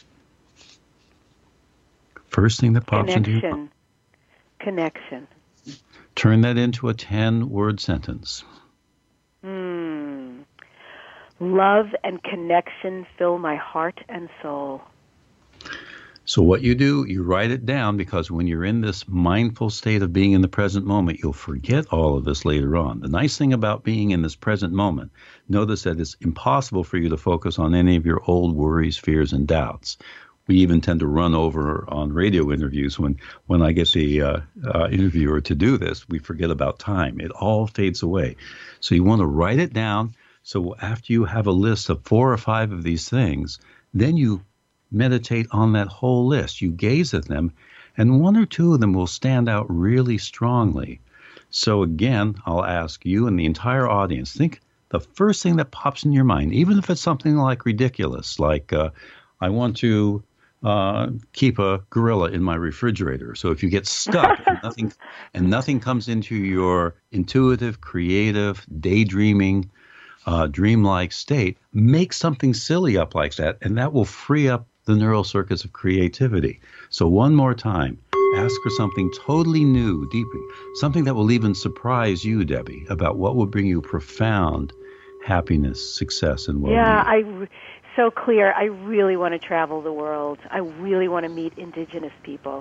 First thing that pops Connection. into your mind. Connection. Turn that into a ten-word sentence. Hmm. Love and connection fill my heart and soul. So what you do, you write it down, because when you're in this mindful state of being in the present moment, you'll forget all of this later on. The nice thing about being in this present moment, notice that it's impossible for you to focus on any of your old worries, fears, and doubts. We even tend to run over on radio interviews when, when I get the uh, uh, interviewer to do this. We forget about time. It all fades away. So you want to write it down. So after you have a list of four or five of these things, then you meditate on that whole list. You gaze at them, and one or two of them will stand out really strongly. So again, I'll ask you and the entire audience, think the first thing that pops in your mind, even if it's something like ridiculous, like uh, I want to uh, keep a gorilla in my refrigerator. So if you get stuck and nothing and nothing comes into your intuitive, creative, daydreaming, uh, dreamlike state, make something silly up like that, and that will free up the neural circuits of creativity. So one more time, ask for something totally new, deep, something that will even surprise you, Debbie, about what will bring you profound happiness, success, and well-being. Yeah, I so clear. I really want to travel the world. I really want to meet indigenous people.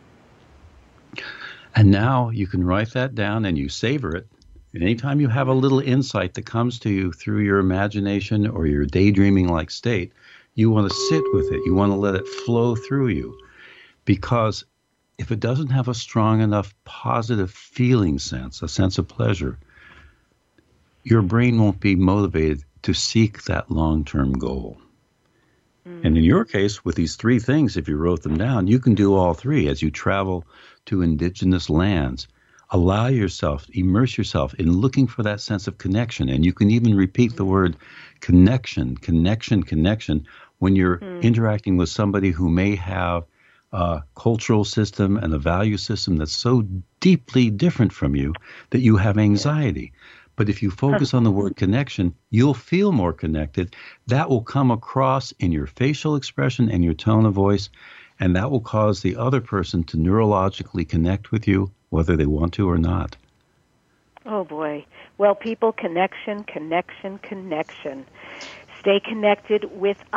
And now you can write that down and you savor it. And anytime you have a little insight that comes to you through your imagination or your daydreaming-like state, you want to sit with it. You want to let it flow through you. Because if it doesn't have a strong enough positive feeling sense, a sense of pleasure, your brain won't be motivated to seek that long-term goal. Mm. And in your case, with these three things, if you wrote them down, you can do all three as you travel to indigenous lands. Allow yourself, immerse yourself in looking for that sense of connection. And you can even repeat the word connection, connection, connection when you're mm. interacting with somebody who may have a cultural system and a value system that's so deeply different from you that you have anxiety. But if you focus on the word connection, you'll feel more connected. That will come across in your facial expression and your tone of voice, and that will cause the other person to neurologically connect with you, whether they want to or not. Oh, boy. Well, people, connection, connection, connection. Stay connected with us.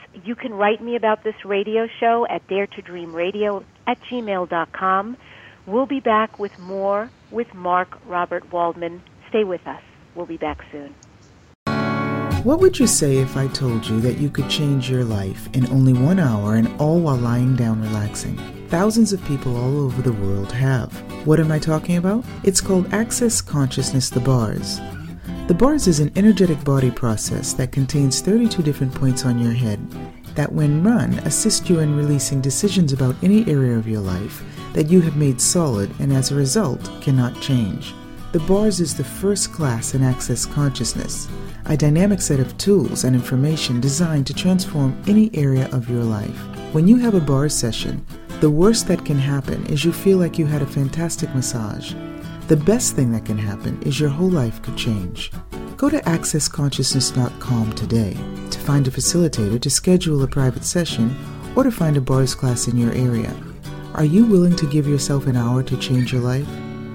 You can write me about this radio show at dare to dream radio at gmail dot com. We'll be back with more with Mark Robert Waldman. Stay with us. We'll be back soon. What would you say if I told you that you could change your life in only one hour and all while lying down relaxing? Thousands of people all over the world have. What am I talking about? It's called Access Consciousness, the bars. The bars is an energetic body process that contains thirty-two different points on your head that, when run, assist you in releasing decisions about any area of your life that you have made solid and as a result cannot change. The bars is the first class in Access Consciousness, a dynamic set of tools and information designed to transform any area of your life. When you have a bars session, the worst that can happen is you feel like you had a fantastic massage. The best thing that can happen is your whole life could change. Go to access consciousness dot com today to find a facilitator to schedule a private session or to find a bars class in your area. Are you willing to give yourself an hour to change your life?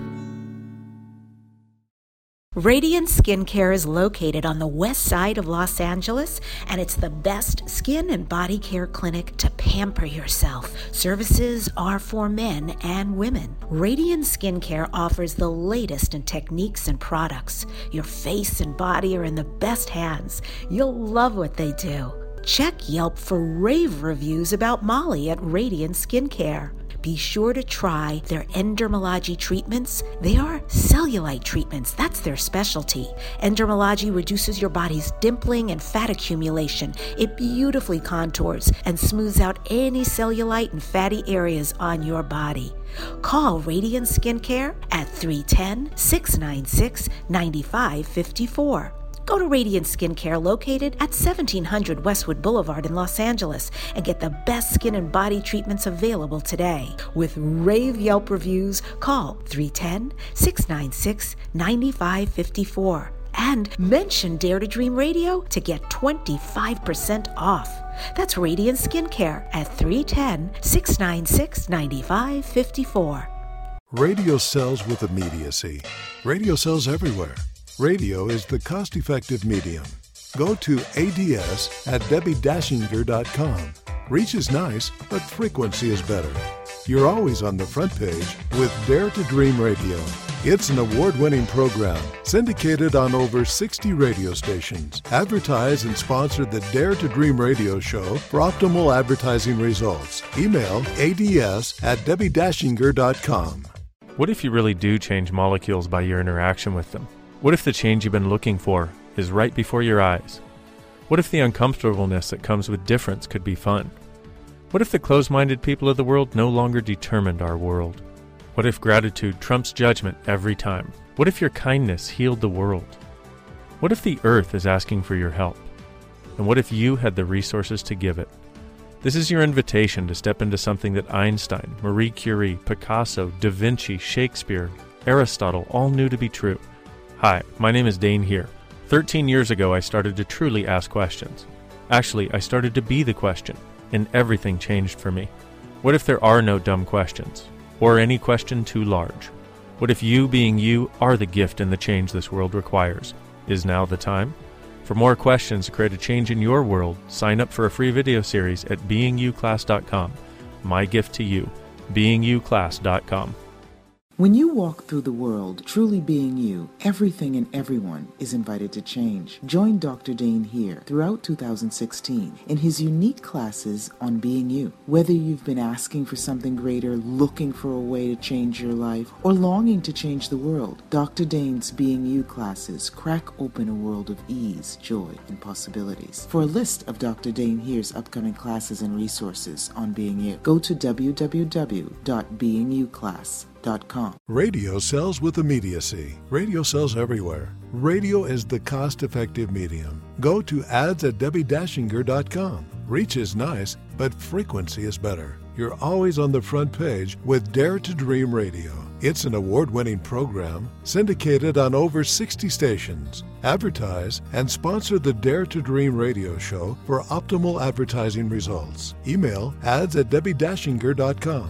Radiant Skincare is located on the west side of Los Angeles, and it's the best skin and body care clinic to pamper yourself. Services are for men and women. Radiant Skincare offers the latest in techniques and products. Your face and body are in the best hands. You'll love what they do. Check Yelp for rave reviews about Molly at Radiant Skincare. Be sure to try their Endermology treatments. They are cellulite treatments. That's their specialty. Endermology reduces your body's dimpling and fat accumulation. It beautifully contours and smooths out any cellulite and fatty areas on your body. Call Radiant Skincare at three one zero, six nine six, nine five five four. Go to Radiant Skincare, located at seventeen hundred Westwood Boulevard in Los Angeles, and get the best skin and body treatments available today. With rave Yelp reviews, call three one zero, six nine six, nine five five four and mention Dare to Dream Radio to get twenty-five percent off. That's Radiant Skincare at three one zero, six nine six, nine five five four. Radio sells with immediacy. Radio sells everywhere. Radio is the cost-effective medium. Go to A D S at debbie dashinger dot com. Reach is nice, but frequency is better. You're always on the front page with Dare to Dream Radio. It's an award-winning program syndicated on over sixty radio stations. Advertise and sponsor the Dare to Dream Radio show for optimal advertising results. Email A D S at debbie dashinger dot com. What if you really do change molecules by your interaction with them? What if the change you've been looking for is right before your eyes? What if the uncomfortableness that comes with difference could be fun? What if the closed-minded people of the world no longer determined our world? What if gratitude trumps judgment every time? What if your kindness healed the world? What if the earth is asking for your help? And what if you had the resources to give it? This is your invitation to step into something that Einstein, Marie Curie, Picasso, Da Vinci, Shakespeare, Aristotle all knew to be true. Hi, my name is Dane here. Thirteen years ago, I started to truly ask questions. Actually, I started to be the question, and everything changed for me. What if there are no dumb questions? Or any question too large? What if you, being you, are the gift and the change this world requires? Is now the time? For more questions to create a change in your world, sign up for a free video series at being you class dot com. My gift to you, being you class dot com. When you walk through the world truly being you, everything and everyone is invited to change. Join Doctor Dane here throughout two thousand sixteen in his unique classes on being you. Whether you've been asking for something greater, looking for a way to change your life, or longing to change the world, Doctor Dane's Being You classes crack open a world of ease, joy, and possibilities. For a list of Doctor Dane here's upcoming classes and resources on being you, go to w w w dot being you class dot com. Radio sells with immediacy. Radio sells everywhere. Radio is the cost-effective medium. Go to ads at debbie dashinger dot com. Reach is nice, but frequency is better. You're always on the front page with Dare to Dream Radio. It's an award-winning program syndicated on over sixty stations. Advertise and sponsor the Dare to Dream radio show for optimal advertising results. Email ads at debbie dashinger dot com.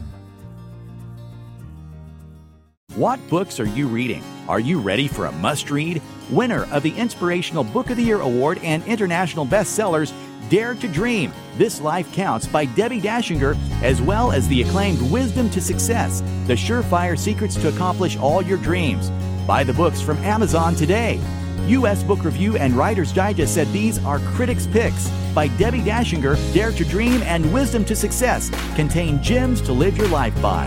What books are you reading? Are you ready for a must-read? Winner of the Inspirational Book of the Year Award and international bestsellers, Dare to Dream, This Life Counts by Debbie Dashinger, as well as the acclaimed Wisdom to Success, The Surefire Secrets to Accomplish All Your Dreams. Buy the books from Amazon today. U S Book Review and Writer's Digest said these are critics' picks. By Debbie Dashinger, Dare to Dream and Wisdom to Success contain gems to live your life by.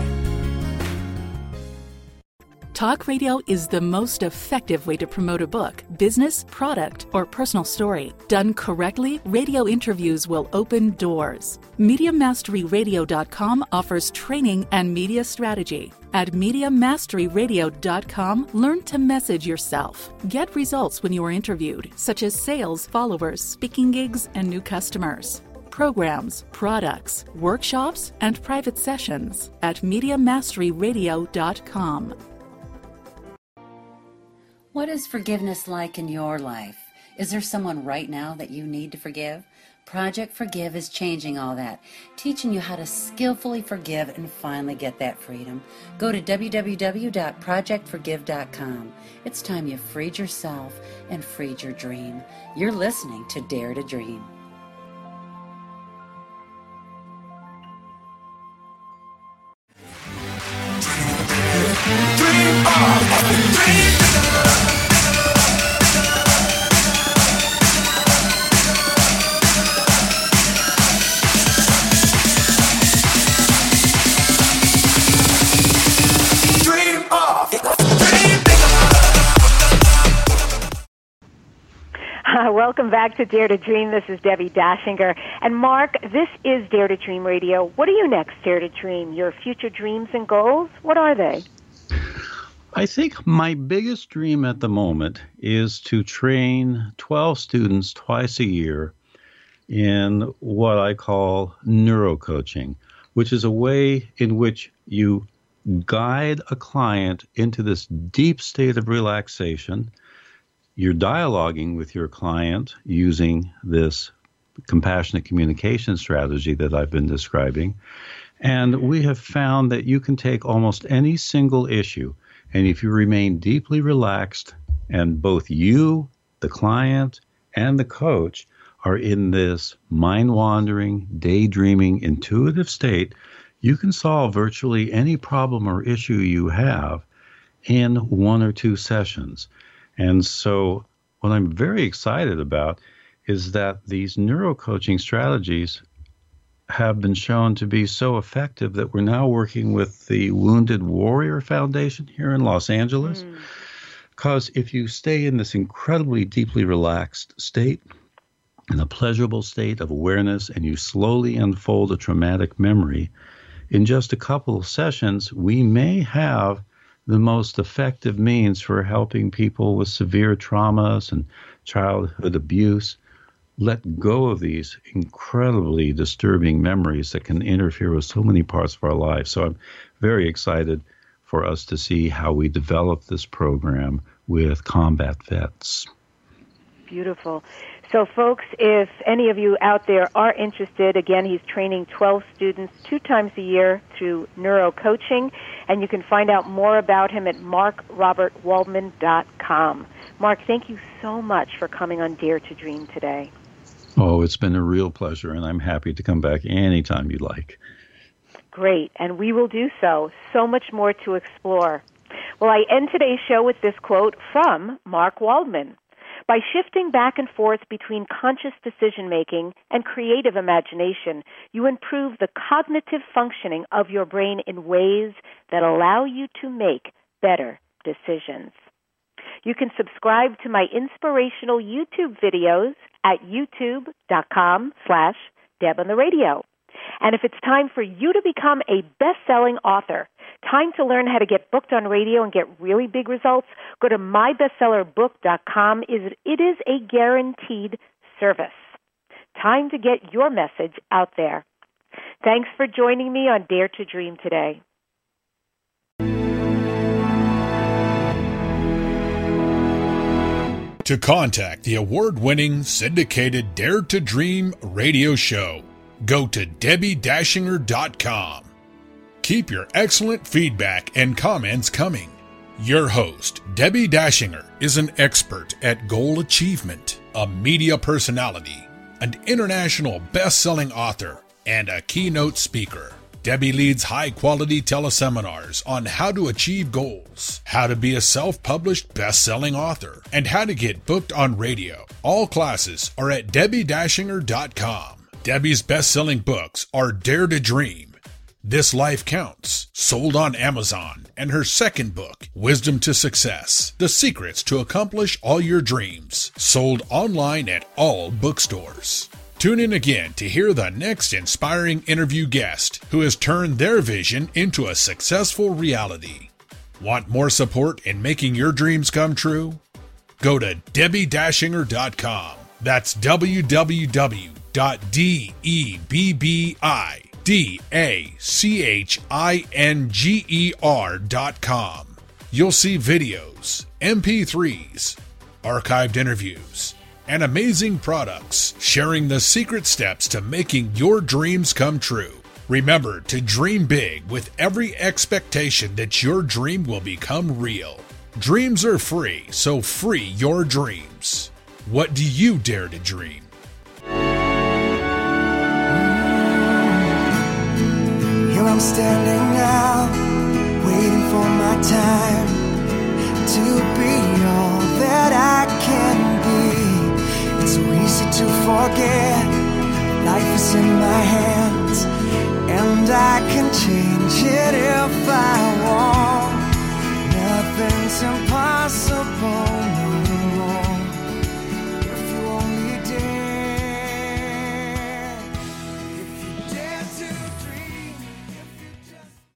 Talk radio is the most effective way to promote a book, business, product, or personal story. Done correctly, radio interviews will open doors. Media Mastery Radio dot com offers training and media strategy. At Media Mastery Radio dot com, learn to message yourself. Get results when you are interviewed, such as sales, followers, speaking gigs, and new customers. Programs, products, workshops, and private sessions at Media Mastery Radio dot com. What is forgiveness like in your life? Is there someone right now that you need to forgive? Project Forgive is changing all that, teaching you how to skillfully forgive and finally get that freedom. Go to w w w dot project forgive dot com. It's time you freed yourself and freed your dream. You're listening to Dare to Dream. Dream on, dream. Uh, welcome back to Dare to Dream. This is Debbie Dashinger. And Mark, this is Dare to Dream Radio. What are you next, Dare to Dream? Your future dreams and goals? What are they? I think my biggest dream at the moment is to train twelve students twice a year in what I call neurocoaching, which is a way in which you guide a client into this deep state of relaxation. You're dialoguing with your client using this compassionate communication strategy that I've been describing. And we have found that you can take almost any single issue, and if you remain deeply relaxed, and both you, the client, and the coach are in this mind-wandering, daydreaming, intuitive state, you can solve virtually any problem or issue you have in one or two sessions. And so what I'm very excited about is that these neurocoaching strategies have been shown to be so effective that we're now working with the Wounded Warrior Foundation here in Los Angeles. Because mm. if you stay in this incredibly deeply relaxed state, in a pleasurable state of awareness, and you slowly unfold a traumatic memory, in just a couple of sessions, we may have the most effective means for helping people with severe traumas and childhood abuse let go of these incredibly disturbing memories that can interfere with so many parts of our lives. So I'm very excited for us to see how we develop this program with combat vets. Beautiful. So, folks, if any of you out there are interested, again, he's training twelve students two times a year through neurocoaching, and you can find out more about him at mark robert waldman dot com. Mark, thank you so much for coming on Dare to Dream today. Oh, it's been a real pleasure, and I'm happy to come back anytime you like. Great, and we will do so. So much more to explore. Well, I end today's show with this quote from Mark Waldman. By shifting back and forth between conscious decision-making and creative imagination, you improve the cognitive functioning of your brain in ways that allow you to make better decisions. You can subscribe to my inspirational YouTube videos at youtube.com slash Deb on the Radio. And if it's time for you to become a best-selling author, time to learn how to get booked on radio and get really big results, go to my bestseller book dot com. It is a guaranteed service. Time to get your message out there. Thanks for joining me on Dare to Dream today. To contact the award-winning syndicated Dare to Dream radio show, go to debbie dashinger dot com. Keep your excellent feedback and comments coming. Your host, Debbie Dashinger, is an expert at goal achievement, a media personality, an international best-selling author, and a keynote speaker. Debbie leads high-quality teleseminars on how to achieve goals, how to be a self-published best-selling author, and how to get booked on radio. All classes are at debbie dashinger dot com. Debbie's best-selling books are Dare to Dream, This Life Counts, sold on Amazon, and her second book, Wisdom to Success, The Secrets to Accomplish All Your Dreams, sold online at all bookstores. Tune in again to hear the next inspiring interview guest who has turned their vision into a successful reality. Want more support in making your dreams come true? Go to debbie dashinger dot com. That's w w w dot debbie dashinger dot com. You'll see videos, M P threes, archived interviews, and amazing products sharing the secret steps to making your dreams come true. Remember to dream big with every expectation that your dream will become real. Dreams are free, so free your dreams. What do you dare to dream? Here I'm standing now, waiting for my time to be all that I can be. It's so easy to forget, life is in my hands, and I can change it if I want. Nothing's impossible.